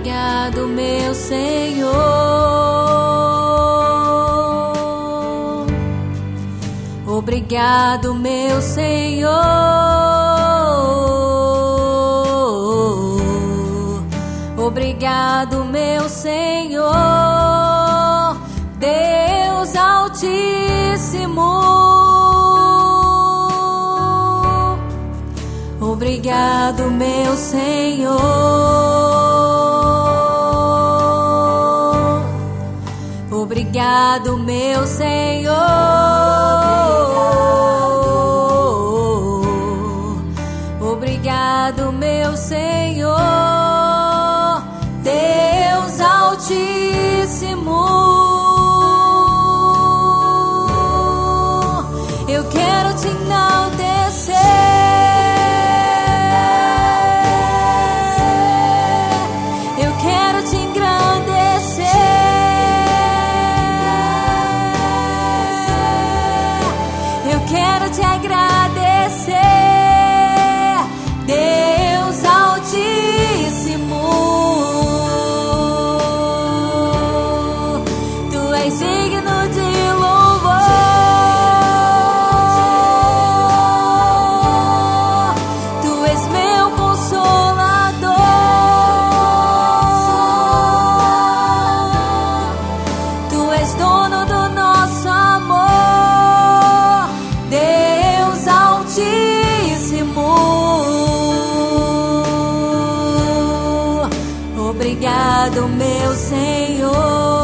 Obrigado, meu Senhor. Obrigado, meu Senhor. Obrigado, meu Senhor. Deus Altíssimo. Obrigado, meu Senhor. Obrigado, meu Senhor. Obrigado, meu Senhor. Deus Altíssimo. Eu quero te enaltecer. Eu quero te engrandecer. Eu quero te agradecer, Deus Altíssimo. Tu és digno de louvor. Tu és meu consolador. Tu és dono do nosso amor, Deus Altíssimo. Obrigado, meu Senhor.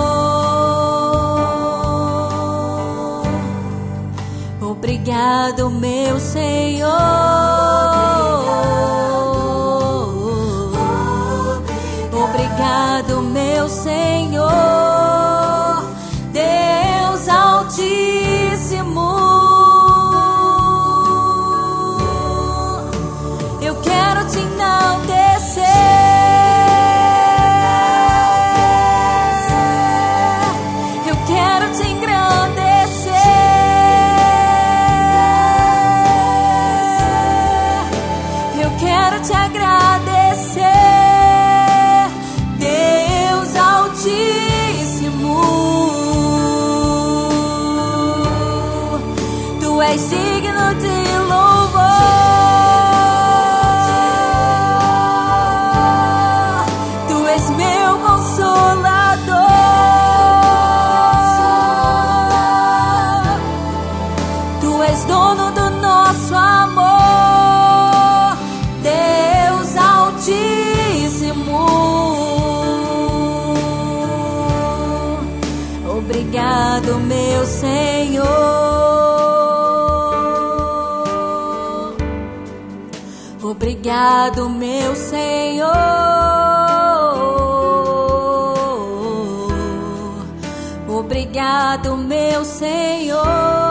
Obrigado, meu Senhor. Obrigado, meu Senhor. Deus Altíssimo. Eu quero te enaltecer. Eu quero te engrandecer. Eu quero te agradecer, Deus Altíssimo. Tu és digno de louvor. Tu és meu consolador. Tu és dono do nosso amor, Deus Altíssimo. Obrigado, meu Senhor. Obrigado, meu Senhor. Obrigado, meu Senhor.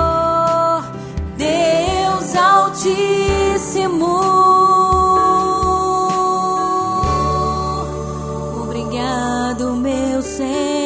Deus Altíssimo. Obrigado, meu Senhor.